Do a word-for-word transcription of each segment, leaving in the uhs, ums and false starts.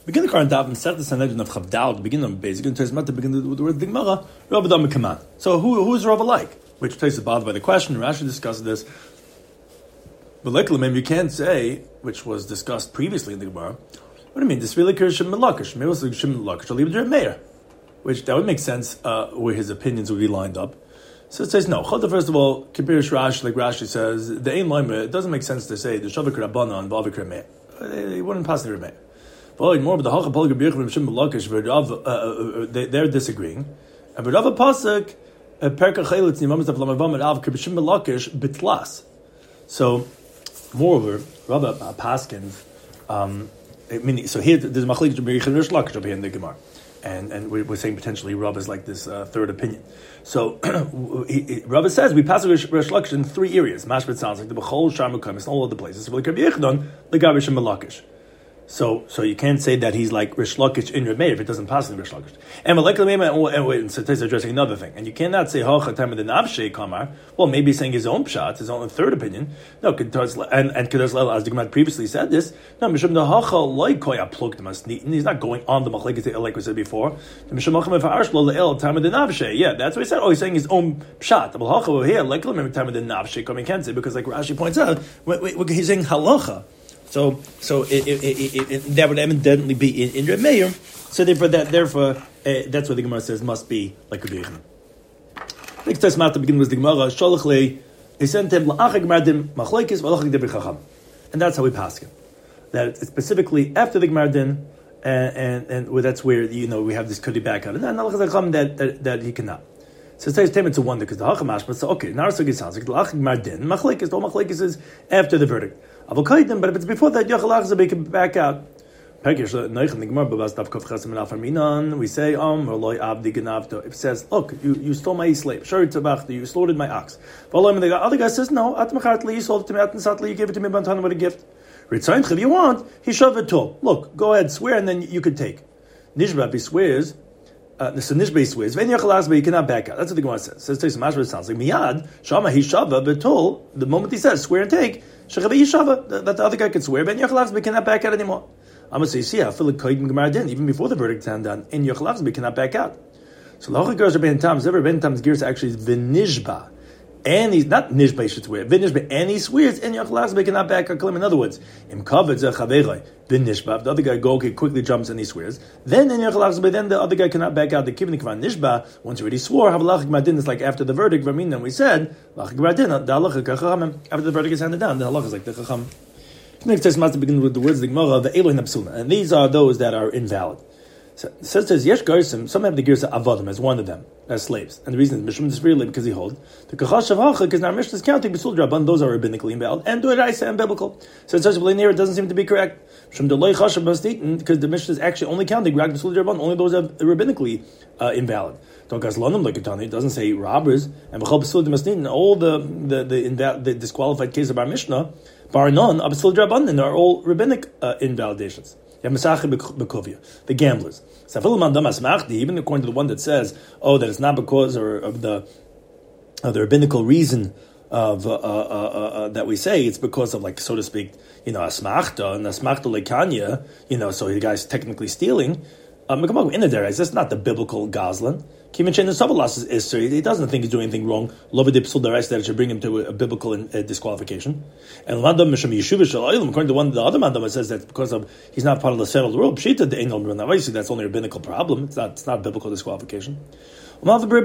Begin the current daf and set the Sanhedrin of Chavdal. The beginning of basic and Tosfot to begin with the word Digmara. Rabbi Dam Kaman. So who who is Rabbi like? Which takes is bothered by the question. Rashi discussed this. But like you can't say, which was discussed previously in the Gemara. What do you mean? This really occurs Shimon Lakish. Maybe it's Shimon Lakish. I'll leave it to Meir. Which that would make sense uh, where his opinions would be lined up. So it says no. First of all, Kipirish Rashi, like Rashi says, the Ein Loimer. It doesn't make sense to say the Shavik Rabbana and Bavik Meir. It wouldn't pass the Meir. More, but the Hachapol Gebirch from Shimon Lakish, they're disagreeing. And but Rav Pasuk, Perka Chelitz Nimamis of Lamavam and Av Shimon Lakish Bitlas. So, moreover, Rav Paskins, um, I mean, so here there's Machlik Gebirch and Rish Lakish over here in the Gemara. And and we're saying potentially Rav is like this uh, third opinion. So Rav says we pass Rish Lakish in three areas. Mashbet sounds like the Bechol Sharmukim, it's in all other places. So the Kabiyechdon, the Gabish and Malakish. So so you can't say that he's like Rish Lakish in Reb Meir if it doesn't pass in Rish Lakish. And Malekal Meimah, and wait, and so he's addressing another thing. And you cannot say Hacha Tam the Navshe Kamar. Well, maybe he's saying his own pshat, his own third opinion. No, and and Kedas Lel, as the Gemara previously said this. No, Mishum the Hacha Loikoya plugged Masnitin. He's not going on the Machlekes like we said before. The Mishum Hacham of Arshlo Leel Tam the Navshe. Yeah, that's what he said. Oh, he's saying his own pshat. Well, Hacha over here, like Tam the Navshe. Coming can't say because like Rashi points out, he's saying halacha. So, so it, it, it, it, that would evidently be in, in Reb Meir. So therefore, that therefore, uh, that's what the Gemara says must be like Rabbi Yechon. Next time, to begin with the Gemara, Sholach le, he sent him la'achag mardim machlekes v'lachag debri chacham, and that's how we pass him. That it's specifically after the Gemara din, and and, and well, that's where you know we have this kudi back out, and then that that that he cannot. So it says it's a wonder because the hachamash, but so okay, now it sounds like the la'achag mardin machlekes. The machlekes is after the verdict. But if it's before that, Yachalach can back out. We say, um, if it says, look, you, you stole my slave, you slaughtered my ox. The other guy says, no, you sold it to me, you gave it to me with a gift. If you want, he shoved it to. Look, go ahead, swear, and then you can take. Nishba, he swears. Uh, so Nishba swears, but you cannot back out. That's what the Gemara says. So it says, it sounds like Miyad, Shama, he shava, betul, the moment he says, swear and take, that the other guy can swear, but Yachalach cannot back out anymore. I'm going to say, you see, I feel like even before the verdict is done, in Yachalach cannot back out. So the Hachar goes to Ben Tam's, every Ben Tam's gears actually is Vinishba. And he's not Nishba, he should swear. Vinishba, and he swears, in Yachalach cannot back out. In other words, Im Kavod Zeh Chaveirai, Vinishba, the other guy go, okay, quickly jumps and he swears. Then in Yachalach, then the other guy cannot back out. The Kivni Kvan Nishba, once he already swore, Havalachik Madin is like after the verdict, Ramin, then we said, Lachik Madin, the halacha kacham, after the verdict is handed down, the halacha is like the chacham. Next test must begin with the words the Gemara, the Elohim Absula, and these are those that are invalid. So it says Yesh Garsim, some have the Girsa Avodim as one of them, as slaves. And the reason is Mishum is really because he holds the Kachash of Hacha, because now Mishnah is counting Besul Draban, those are rabbinically invalid, and Duiraisa and biblical. So it says near it doesn't seem to be correct. Mishum Delay Chashav Masnitin, because the Mishnah is actually only counting Rag Besul Draban, only those are rabbinically uh, invalid. Don't Gazlanum like it doesn't say robbers, and Bechal Besul Masnitin, all the the the, inval- the disqualified case of our Mishnah, bar none, Besul Draban, are all rabbinic uh, invalidations. You have Masachim Bekovia, the gamblers. Even according to the one that says, oh, that it's not because or of the of the rabbinical reason of uh, uh, uh, uh, that we say, it's because of, like, so to speak, you know, asmachta and asmachta lekanya, you know, so the guy's technically stealing. Um, in the there, that's not the biblical gazlan. Kimin the Savalas is so he doesn't think he's doing anything wrong. Lovadipsul the rest that it should bring him to a, a biblical in, uh, disqualification. And Mandam Misham Yeshuva Shalayim, according to one the other Mandam, says that because of he's not part of the settled rule. Pshita the Einol Run. Obviously, that's only a rabbinical problem. It's not. It's not biblical disqualification. What about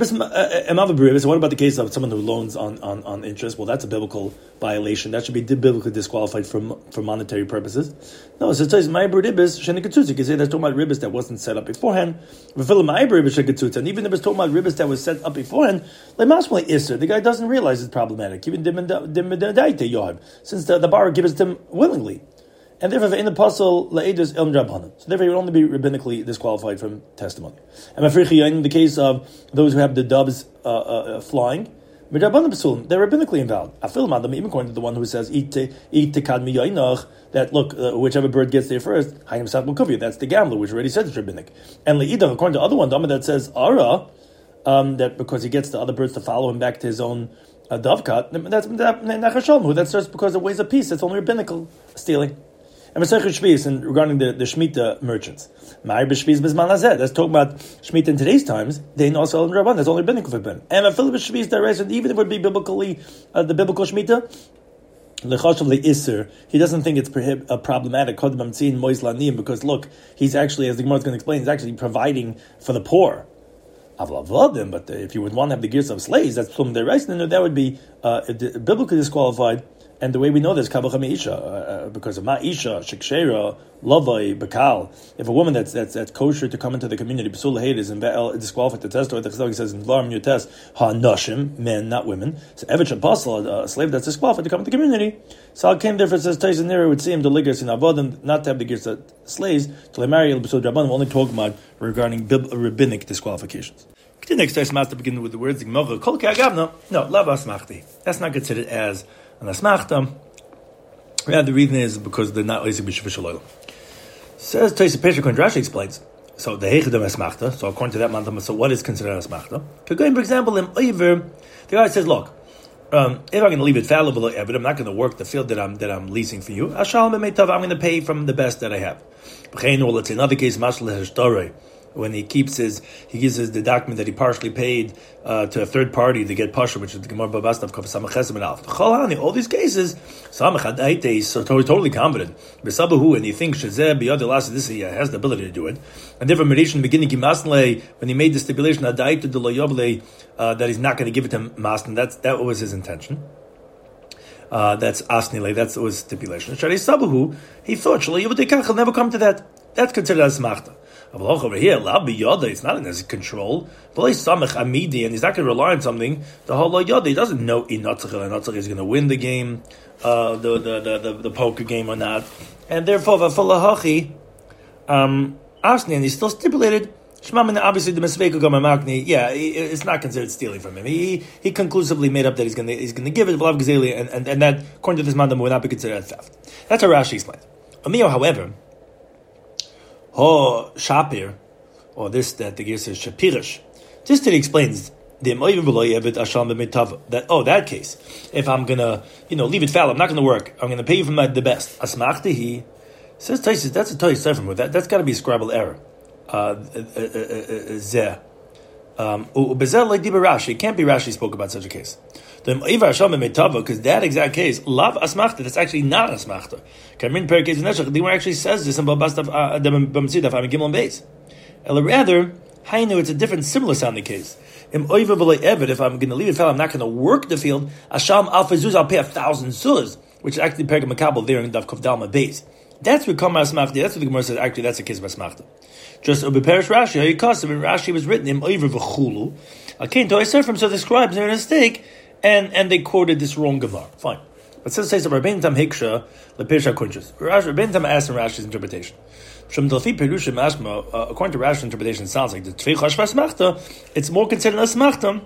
the case of someone who loans on, on, on interest? Well, that's a biblical violation. That should be biblically disqualified for for monetary purposes. No, so it says my ribis shenikatutz. You can say that's talking about ribis that wasn't set up beforehand. And even if it's talking about ribis that was set up beforehand, the guy doesn't realize it's problematic. Even since the, the bar gives it to him willingly. And therefore, in the apostle laedus ilm drabanan, so therefore, he would only be rabbinically disqualified from testimony. And in the case of those who have the doves uh, uh, flying, they're rabbinically invalid. Even according to the one who says eat that look, uh, whichever bird gets there first, that's the gambler, which already said it's rabbinic. And leidach, according to the other one, that says ara, um, that because he gets the other birds to follow him back to his own uh, dovecut, that's nachashom, who that starts because it weighs a piece. That's only rabbinical stealing. And Masechet Shvius, and regarding the, the Shemitah merchants. Ma'ir b'Shvius b'zman hazeh. That's talking about Shemitah in today's times. They know also Rabban. That's only rabbinic forbidden. And a Philip Shvius direction, even if it would be biblically uh, the biblical Shemitah, he doesn't think it's prohib- uh, problematic because look, he's actually, as the Gemara is going to explain, he's actually providing for the poor. But if you would want to have the gears of slaves, that's plum derais, then that would be uh, biblically disqualified. And the way we know this, uh, because of ma'isha, shikshera, lavai, bakal. If a woman that's that's that's kosher to come into the community, psul is disqualified to test, or the Chazal says in Dvarim you test ha nashim, men, not women. So evich apostle, a slave that's disqualified to come into the community. So I came there for says Tyson there would see him the liggers in avodim, not to have the gears of slaves till they marry el b'sud rabban. We're only talking about regarding bib- rabbinic disqualifications. The next time to begin with the words Gemara kol ke'agavna. No, lavas machti. That's not considered as an asmachta. Yeah, the reason is because they're not lazy b'shvish oil. Says Tosfos Pesach when Rashi explains. So the hechadam asmachta. So according to that mantam, so what is considered an asmachta? Going, for example, in Oiver, the guy says, "Look, um, if I'm going to leave it fallible, but I'm not going to work the field that I'm that I'm leasing for you. Ashal b'meitav, I'm going to pay from the best that I have." Or let's say another case, mashal hashtarei. When he keeps his, he gives his the document that he partially paid uh, to a third party to get pasha, which is the Gemara Babastav Kaf Samach Chesed and Alf. Chalani, all these cases, Samach Hadaite is so totally confident. Besabahu, and he thinks Shazeh Biyad Elas, this he has the ability to do it. And therefore, Medish in the beginning, Kimasle, when he made the stipulation Hadaite de Loyable, uh that he's not going to give it to Masn, that's that was his intention. Uh, that's Asnile, that was stipulation. Shari Sabahu, he thought Shalayobadekach will never come to that. That's considered as Machta. Over here, it's not in his control. And he's not going to rely on something. The whole Yada, he doesn't know Inatzach is going to win the game, uh, the, the, the, the, the poker game or not. And therefore, um, and he still stipulated, obviously the Mesveka Gamamakni, yeah, it's not considered stealing from him. He he conclusively made up that he's going to he's going to give it, and, and, and that, according to this mandam, would not be considered theft. That's how Rashi explains. Amio, however, Ho Shapir, or this that the gear says Shapirish. This that he explains the that oh that case. If I'm gonna you know leave it foul, I'm not gonna work. I'm gonna pay you for my the best. Asmachtihi says Taisus. That's a Taisus with that. That's got to be a scribal error. Uh, Zeh. Um, like Rashi. It can't be Rashi spoke about such a case. Because that exact case, lav asmachta, that's actually not asmachta. Kamrin Perkez Neshach, the Gemara actually says this in Babastav Bamsidaf, I'm a Gimel Beis. Ela rather, Hainu, it's a different, similar sounding case. Im Oiva V'lei Eved, if I'm going to leave it, I'm not going to work the field. Asham Alfa Zuz, I'll pay a thousand zuz, which is actually Perkez Makabel there in Dav Kov Dalma Beis. That's what Kamar Asmachta. That's what the Gemara says. Actually, that's a case of asmachta. Just Ubi Perish Rashi, how you custom in Rashi was written in Oiva V'chulu. Akin to Oiserfim, so the scribes made a mistake. And and they quoted this wrong Gemara. Fine. But since it says Rabbein Tam Hiksha, Lepirsha Kunchas. Rabbein Tam asked in Rashi's interpretation. According to Rashi's interpretation, it sounds like the Tvei Chashva Asmachta, it's more considered as Asmachta.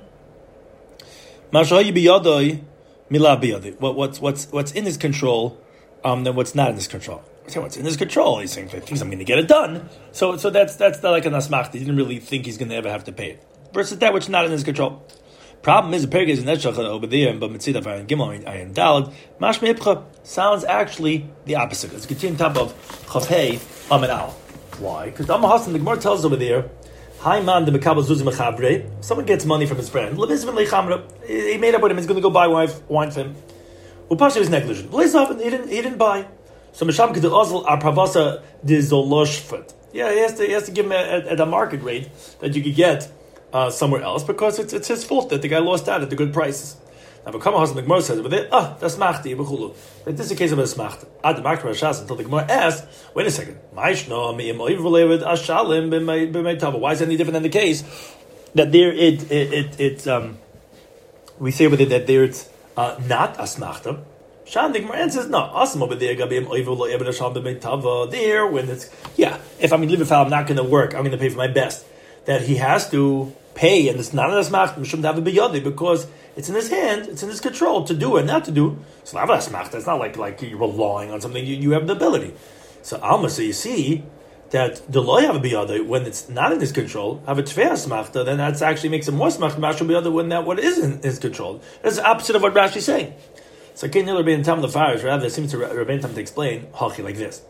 Mashayi biyadoi, milah biyadoi. What what's what's what's in his control, um, than what's not in his control. So what's in his control? He's saying, he thinks I'm going to get it done. So so that's that's like an Asmachta. He didn't really think he's going to ever have to pay it. Versus that which is not in his control. Problem is the Perkez in Neshach over there, but Mitzidaf Ayin Gimel Ayin Dalad Mashme Ipcha sounds actually the opposite. It's continuing top of Chafei Amin Al. Why? Because the Amahassan, the Gemara tells us over there, Hi man the Mekabel Zuzim Mechabre. Someone gets money from his friend. Levizvin Lechamra. He made up with him. He's going to go buy wine, wine for him. Upashi was negligent. He didn't. He didn't buy. So Misham Kedil Ozl Arpravasa Dizoloshfut. Yeah, he has to. He has to give him at, at a market rate that you could get. Uh, somewhere else because it's it's his fault that the guy lost out at the good prices. Now, but Kamahas the Gemara says, but they, ah, that's machti b'chulu. But this is a case of a smachta. Ad the makra Rashas until the Gemara asked, wait a second, ma'ishno mi'im oiv ashalim b'mei tava. Why is it any different than the case that there it it it, it um we say with it that there it's uh, not a smachta. Shan the Gemara says no. Asma but there gabim oiv v'leivad ashalim b'mei tava. There when it's yeah, if I'm going to leave a foul, I'm not going to work. I'm going to pay for my best. That he has to pay, and it's not an asmachta, mishum davar biyadi, because it's in his hand, it's in his control to do and not to do. It's not asmachta. It's not like like you're relying on something. You, you have the ability. So alma, so you see that the loy have a biyadi when it's not in his control. Have a tvei asmachta, then that actually makes it more asmachta mashum biyadi when that what is in his control. That's the opposite of what Rashi is saying. So Ken Rabbein Tam the Farish rather seems to Rabbein Tam to explain hachi like this.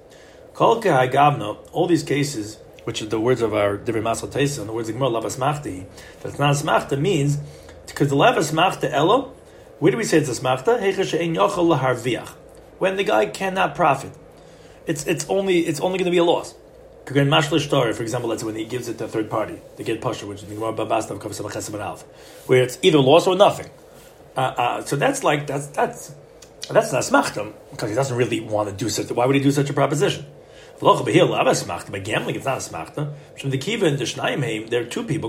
Kol Gavno, all these cases, which are the words of our Divrei Masal Teisa, and the words of Gemara Lavas Machti, that's not Asmachta means, because the Lavas Machta Elo, where do we say it's Asmachta? Heicha she'en yochel laharviach. When the guy cannot profit. It's it's only it's only going to be a loss. For example, let's say when he gives it to a third party, they get pasha, which is the Gemara Babastav Kav Samach Chesed B'Alf, where it's either loss or nothing. Uh, uh, so that's like that's that's that's not smachtam because he doesn't really want to do such. Why would he do such a proposition? By gambling, it's not a smachta. From the kiva and the shnayim, there are two people.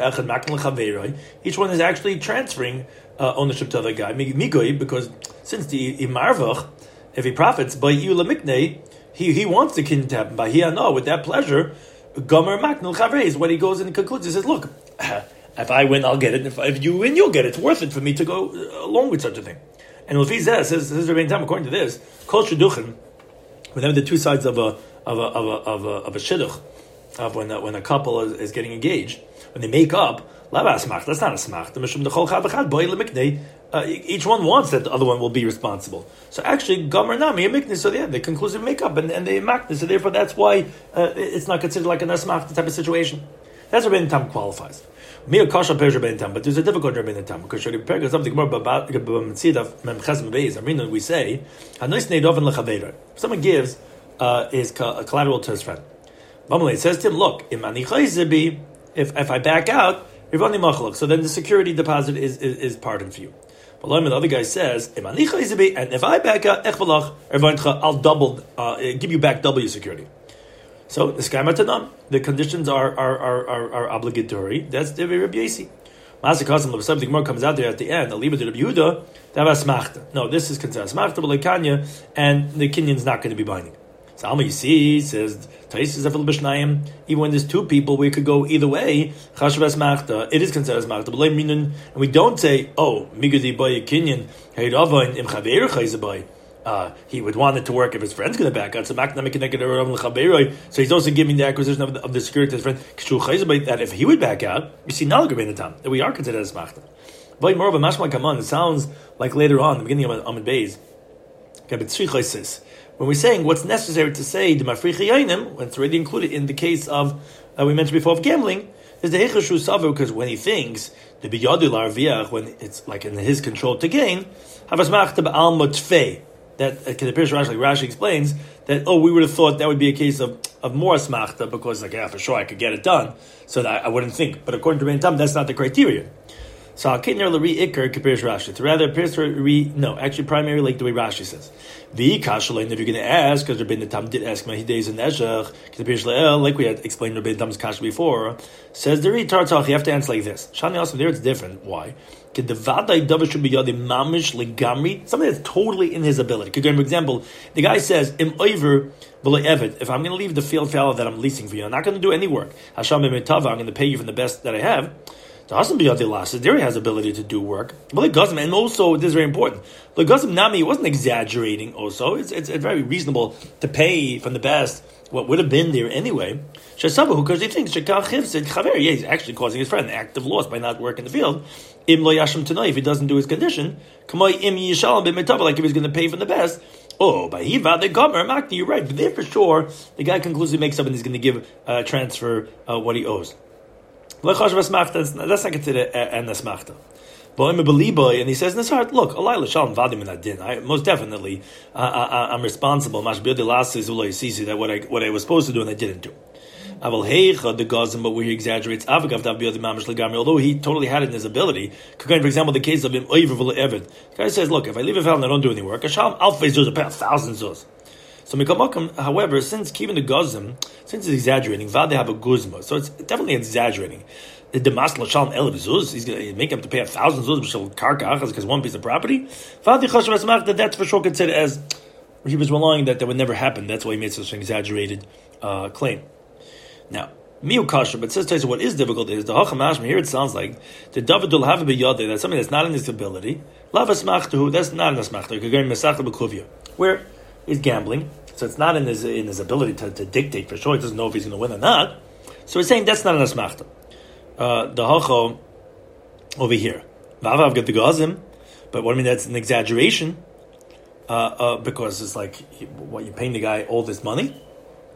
Each one is actually transferring uh, ownership to the other guy. Because since the imarvach, if he profits by iulamikne, he he wants the kin to happen. By he no, with that pleasure, gomer maknul chavreis. When he goes and concludes, he says, "Look, if I win, I'll get it. If, if you win, you'll get it. It's worth it for me to go along with such a thing." And Lefi says, says, says Rabbeinu Tam, according to this, kol shidduchin, whenever the two sides of a of a of a of a, of a shidduch, of when a, when a couple is, is getting engaged, when they make up, lava smach. That's not a smach. The mishum dechol chad b'chad boy lemiknei. Each one wants that the other one will be responsible. So actually, gomer nami a miknei. So yeah, they conclusive make up and, and they maknei. So therefore, that's why uh, it's not considered like a nasmach type of situation. That's what Rabbeinu Tam qualifies. Mir kasha per Rabbeinu Tam, but there's a difficult Rabbeinu Tam because Rabbeinu Tam something more about Mitzid Mem Ches Beis. I mean, we say Hanois Neidoven lechaveira. Someone gives uh, his collateral to his friend. It says to him, "Look, if if I back out, so then the security deposit is is, is pardoned for you." But the other guy says, "And if I back out, I'll double, uh, give you back double your security." So the skamatanam, the conditions are are, are, are, are obligatory. That's the Rabbi Yasi. Masakasim, something more comes out there at the end. Aliba to Rabbi Yehuda, that was smachta. No, this is considered smachta, but like Kanya, and the kinyan's not going to be binding. So Alma, you see, says Taisis Afil B'Shnayim. Even when there's two people, we could go either way. Chashav smachta, it is considered smachta. But like and we don't say, oh, migadi boy kinyan heirava im chaver chayzaboy. Uh, he would want it to work if his friend's going to back out. So so he's also giving the acquisition of the, of the security to his friend. That if he would back out, you see now the time that we are considered as machta. But more of a mashma kaman. It sounds like later on, the beginning of Amud Beis, when we're saying what's necessary to say the mafricha yainim, when it's already included in the case of uh, we mentioned before of gambling, is the hechashu savu, because when he thinks the biyadu larviach, when it's like in his control to gain, havas machta ba'al motfei. That uh, the Pirush Rashi, like Rashi explains that, oh, we would have thought that would be a case of, of more smachta because, like, yeah, for sure I could get it done, so that I, I wouldn't think. But according to Rabbeinu Tam, that's not the criteria. So I can't nearly re-ikr Pirush Rashi. It rather appears to re no, actually primarily like the way Rashi says. The kashalin, if you're going to ask, because Rabbeinu Tam did ask Mahidei and Eshach, like we had explained Rabbeinu Tam's kasha before, says the retartach, you have to answer like this. Shani also there it's different. Why? Something that's totally in his ability. For example, the guy says, if I'm going to leave the field fallow that I'm leasing for you, I'm not going to do any work. I'm going to pay you from the best that I have. There he has ability to do work. And also, this is very important. Nami wasn't exaggerating also. It's, it's, it's very reasonable to pay from the best what would have been there anyway. Because he thinks yeah, he's actually causing his friend an active loss by not working the field. If he doesn't do his condition, like if he's going to pay from the best. Oh, by Hiva, the gomer, Makni, you're right. But there for sure, the guy conclusively makes up and he's going to give uh, transfer uh, what he owes. That's not considered an asmachta. And he says in his heart, look, I, most definitely, uh, I, I'm responsible. That what I what I was supposed to do and I didn't do. The gazim, but where he exaggerates, although he totally had it in his ability. For example, the case of him, the guy says, look, if I leave a fountain and I don't do any work, I'll pay a thousand zuz. So, however, since keeping the gazim, since he's exaggerating, vade have a guzma, so it's definitely exaggerating. The demas l'shalom el zuz, he's going to make him to pay a thousand zuz b'shel karka because one piece of property. Vade chashav asmach, that that's for sure considered as he was relying that that would never happen. That's why he made such an exaggerated uh, claim. Now, miu kasher, but says Taisa, what is difficult is the hachamashma. Here it sounds like the David will have a biyade, that's something that's not in his ability. Lava smachtu, that's not in the smachtu. Where he's gambling. So it's not in his in his ability to, to dictate for sure. He doesn't know if he's going to win or not. So he's saying that's not an asmachta. Uh, the hacho over here, Vavav get the gazim, but what I mean that's an exaggeration uh, uh, because it's like what you're paying the guy all this money.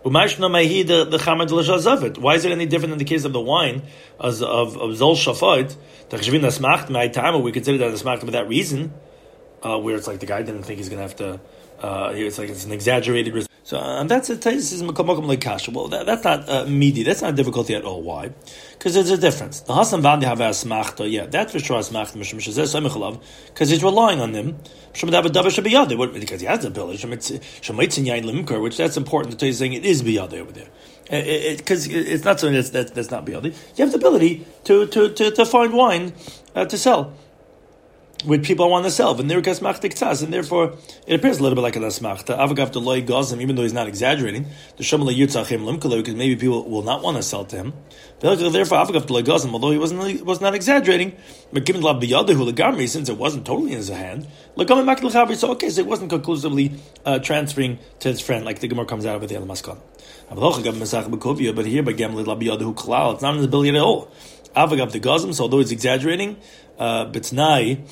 Umashna Mahi the the Chamad L'Shazavit. Why is it any different in the case of the wine as of of Zol Shafat? The Cheshvin Asmacht my time we consider that Asmacht for that reason, uh, where it's like the guy didn't think he's going to have to. Uh, it's like it's an exaggerated. Res- so uh, and that's a this is Makom like Kasha. Well, that, that's not uh, meaty. That's not difficulty at all. Why? Because there's a difference. The Hasan Vandi have Asmachta. Yeah, that's for sure Asmachta. Because he's relying on them. Because he has the ability. Which that's important to tell you saying it is biyadi over there. Because it, it, it's not something that's that's, that's not biyadi. You have the ability to to to, to find wine uh, to sell. With people want to sell, and and therefore it appears a little bit like an asmachta. Avagav the loy gazim, even though he's not exaggerating, the shemala yitzachim limkalu, because maybe people will not want to sell to him. Therefore, avagav the loy gazim, although he wasn't was not exaggerating, but given la biyadahu legamri, since it wasn't totally in his hand, legamri makil chavri. So okay, so it wasn't conclusively uh, transferring to his friend, like the Gemara comes out with the Maskon. But here by gamli la biyadahu klal, it's not in his ability at all. Avagav the gazim, so although he's exaggerating, uh, b'tnai.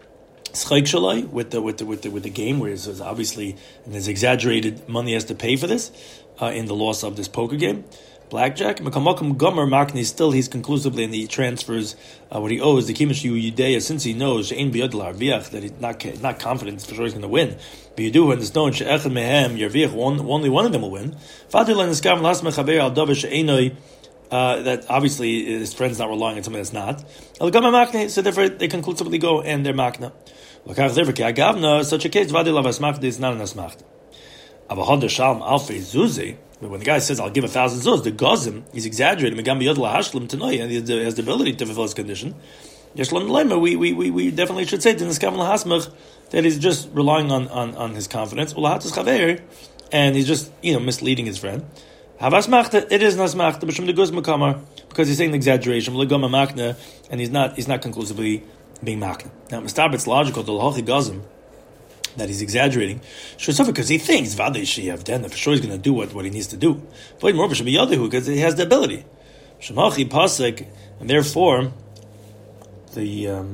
With the with the with the with the game, where it's obviously and there's exaggerated money he has to pay for this uh, in the loss of this poker game, blackjack. Mekamokum Gomer Makni still he's conclusively in the transfers uh, what he owes the Kimish Yudea since he knows Shein Biyad L'arviach that he's not not confident for sure he's going to win. But you do and it's known She'echad Mehem Yarviach one only one of them will win. Fadilan is Gam Las Mechaber Al Davish Einoi. Uh, that obviously his friend's not relying on something that's not. So therefore they conclusively go and they're makna. Such a case, vadi lav asmachta is not an asmachta. Avahad shalom alfei zuzi. But when the guy says, "I'll give a thousand zuz," the gazim he's exaggerating. Megam biyod lahashlim tanoy, and he has the ability to fulfill his condition. Yeshlam lema. We we we we definitely should say to this kavan lahasmach that he's just relying on on, on his confidence. Ulahatus chaver, and he's just you know misleading his friend. Havasmachta, it is nasmachta, b'shem the guz makamar, because he's saying an exaggeration, l'gama makna, and he's not he's not conclusively being makna. Now, Mistab, it's logical to l'hochi gazim that he's exaggerating, sure, because he thinks v'adei she'yav den, for sure he's going to do what, what he needs to do. But more b'shem yadehu, because he has the ability. Shemachi pasek, and therefore the um,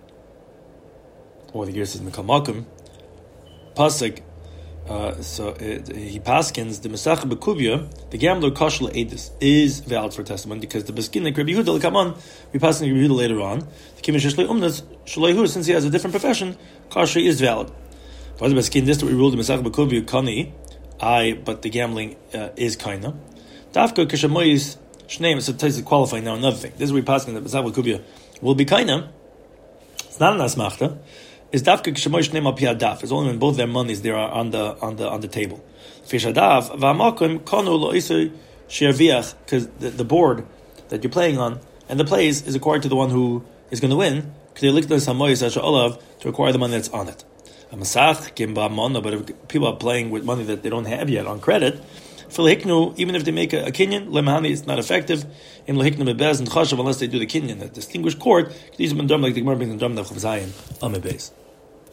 or the gear says mekamakim pasek. Uh, so it, he paskins the Mesach Bekubya, the gambler Kashla Edis is valid for testimony because the Beskin like Rabbi Yehuda come on, we pass in Rabbi Yehuda later on. The Kimish Shlei Umnas Shlei since he has a different profession, Kashla is valid. For the Beskin, this we ruled the Mesach Bekubya Kani, I but the gambling uh, is kaina. Dafka Kashamoyis Shneim so to qualify now another thing. This is we pass in the Mesach Bekubya will be kaina. It's not an asmachta. Is dafka kshemoy shneim al pi hadaf? It's only when both their monies they are on the on the on the table. Fish hadaf v'amakim kanu lo isay she'aviach because the, the board that you're playing on and the plays is according to the one who is going to win. Because they look at this hamoyis asher olav to acquire the money that's on it. A masach kim ba'mona, but if people are playing with money that they don't have yet on credit, filhiknu even if they make a, a kinyan lemahani it's not effective. In lehiknu mebez and chashav unless they do the kinyan that distinguished court. These have been done like the Gemara brings in drum the Chav Zayin on mebez.